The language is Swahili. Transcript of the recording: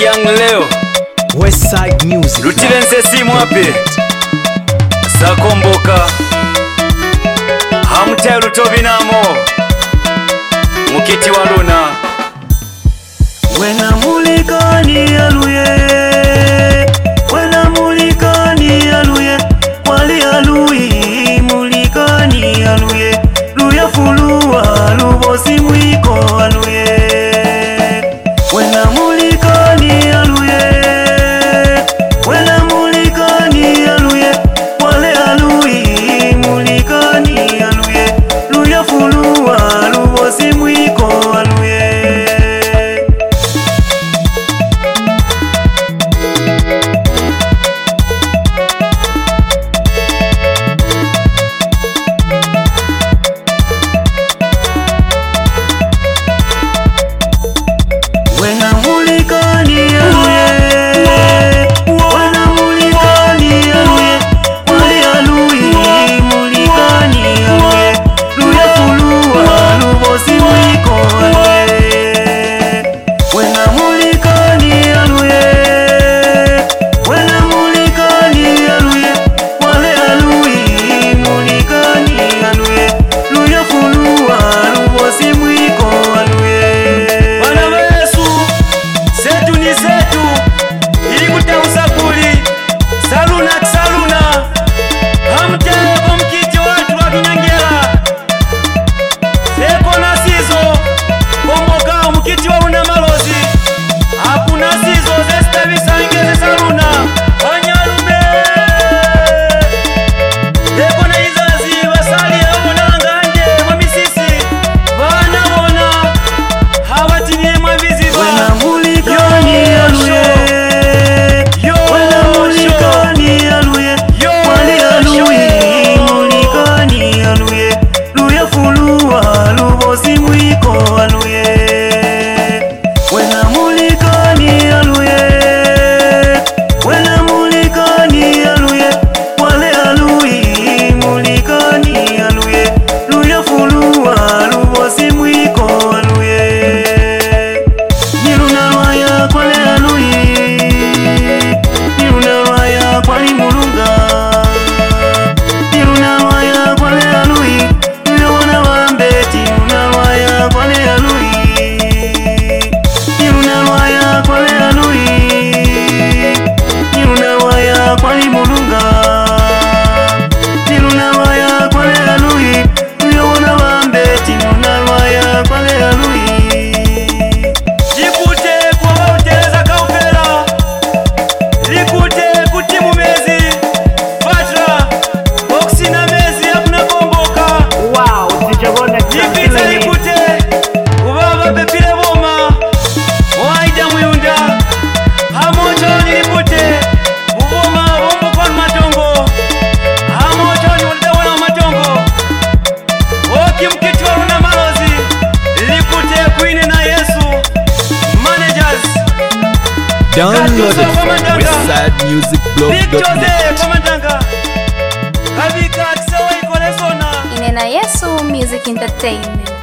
Young Leo Westside Music Lutilense simu ape Sakomboka Hamte Lutobinamo Mukiti wa Luna Wena mulikani aluye Wena mulikani aluye Wali alui mulikani aluye Luya fuluwa lubosi mwiko aluye Wena mulikani aluye Wena mulikani aluye Wale alui mulikani aluye Luya fuluwa lubosi mwiko aluye Download it from westsidemusicblog.net. Inena Yesu Music Entertainment.